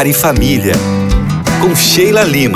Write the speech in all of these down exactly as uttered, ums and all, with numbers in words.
Lar e Família, com Sheila Lima.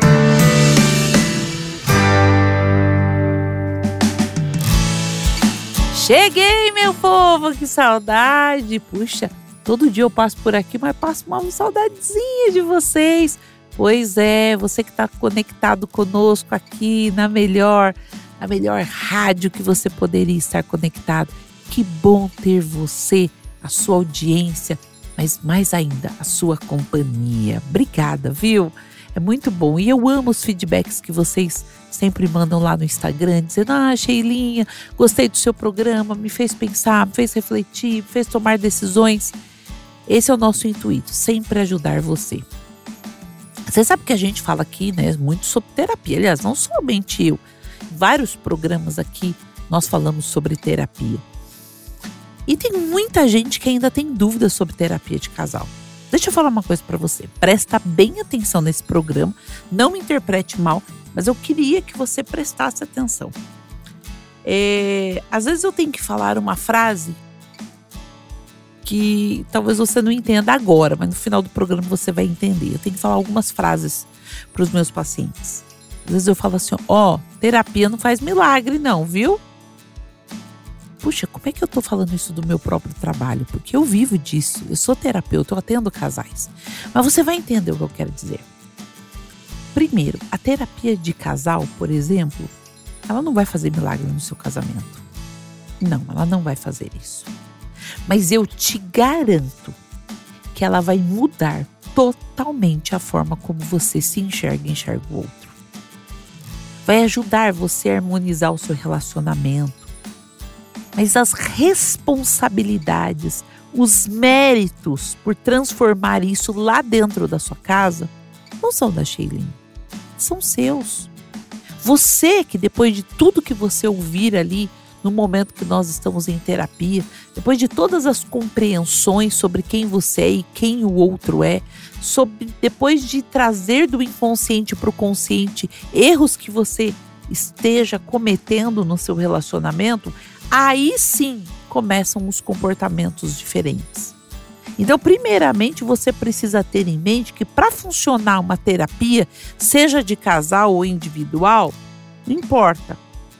Cheguei, meu povo, que saudade! Puxa, todo dia eu passo por aqui, mas passo uma saudadezinha de vocês. Pois é, você que está conectado conosco aqui na melhor, na melhor rádio que você poderia estar conectado. Que bom ter você, a sua audiência, mas mais ainda, a sua companhia. Obrigada, viu? É muito bom. E eu amo os feedbacks que vocês sempre mandam lá no Instagram, dizendo: ah, Sheilinha, gostei do seu programa, me fez pensar, me fez refletir, me fez tomar decisões. Esse é o nosso intuito, sempre ajudar você. Você sabe que a gente fala aqui, né, muito sobre terapia. Aliás, não somente eu. Em vários programas aqui, nós falamos sobre terapia. E tem muita gente que ainda tem dúvidas sobre terapia de casal. Deixa eu falar uma coisa para você. Presta bem atenção nesse programa. Não me interprete mal, mas eu queria que você prestasse atenção. É, às vezes eu tenho que falar uma frase que talvez você não entenda agora, mas no final do programa você vai entender. Eu tenho que falar algumas frases para os meus pacientes. Às vezes eu falo assim: ó, oh, terapia não faz milagre não, viu? Puxa, como é que eu tô falando isso do meu próprio trabalho? Porque eu vivo disso, eu sou terapeuta, eu atendo casais. Mas você vai entender o que eu quero dizer. Primeiro, a terapia de casal, por exemplo, ela não vai fazer milagre no seu casamento. Não, ela não vai fazer isso. Mas eu te garanto que ela vai mudar totalmente a forma como você se enxerga e enxerga o outro. Vai ajudar você a harmonizar o seu relacionamento. Mas as responsabilidades, os méritos por transformar isso lá dentro da sua casa, não são da Sheilinha, são seus. Você que depois de tudo que você ouvir ali, no momento que nós estamos em terapia, depois de todas as compreensões sobre quem você é e quem o outro é, sobre, depois de trazer do inconsciente para o consciente erros que você esteja cometendo no seu relacionamento, aí sim começam os comportamentos diferentes. Então, primeiramente, você precisa ter em mente que para funcionar uma terapia, seja de casal ou individual, não importa.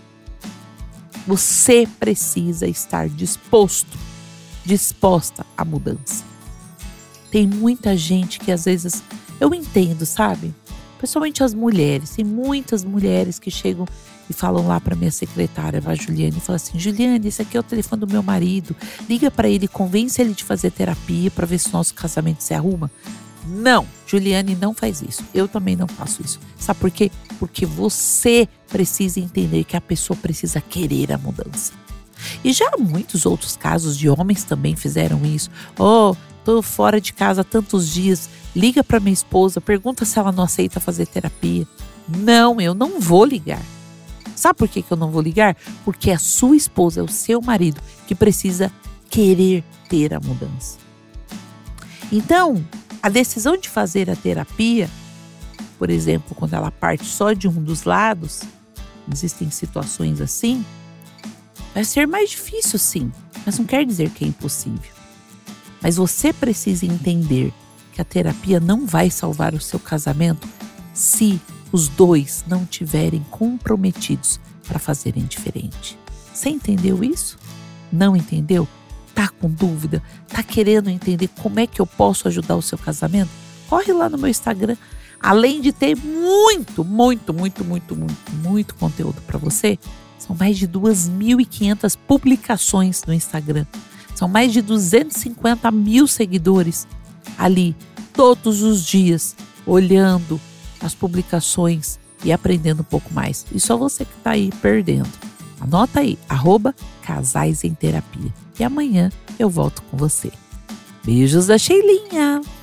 Você precisa estar disposto, disposta à mudança. Tem muita gente que às vezes, eu entendo, sabe? Principalmente as mulheres, tem muitas mulheres que chegam e falam lá para minha secretária, a Juliane, e falam assim: Juliane, esse aqui é o telefone do meu marido, liga para ele, convence ele de fazer terapia para ver se o nosso casamento se arruma. Não, Juliane não faz isso, eu também não faço isso. Sabe por quê? Porque você precisa entender que a pessoa precisa querer a mudança. E já muitos outros casos de homens também fizeram isso. Oh, tô fora de casa há tantos dias, liga para minha esposa, pergunta se ela não aceita fazer terapia. Não, eu não vou ligar. Sabe por que que eu não vou ligar? Porque a sua esposa, é o seu marido, que precisa querer ter a mudança. Então, a decisão de fazer a terapia, por exemplo, quando ela parte só de um dos lados, existem situações assim, vai ser mais difícil sim, mas não quer dizer que é impossível. Mas você precisa entender que a terapia não vai salvar o seu casamento se os dois não tiverem comprometidos para fazerem diferente. Você entendeu isso? Não entendeu? Tá com dúvida? Tá querendo entender como é que eu posso ajudar o seu casamento? Corre lá no meu Instagram. Além de ter muito, muito, muito, muito, muito, muito conteúdo para você, são mais de duas mil e quinhentas publicações no Instagram. São mais de duzentos e cinquenta mil seguidores ali, todos os dias, olhando as publicações e aprendendo um pouco mais. E só você que está aí perdendo. Anota aí, arroba Casais em Terapia. E amanhã eu volto com você. Beijos da Sheilinha!